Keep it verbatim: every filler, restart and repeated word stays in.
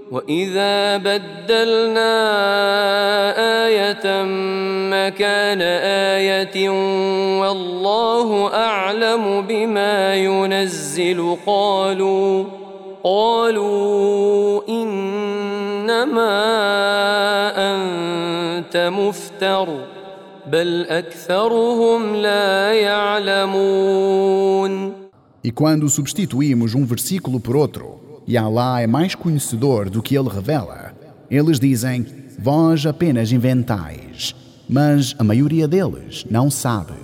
وإذا بدلنا آية مكان آية والله أعلم بما ينزل قالوا قالوا إنما أنت مفتر بل أكثرهم لا يعلمون. E quando substituímos um versículo por outro, e Allah é mais conhecedor do que ele revela, eles dizem, vós apenas inventais, mas a maioria deles não sabe.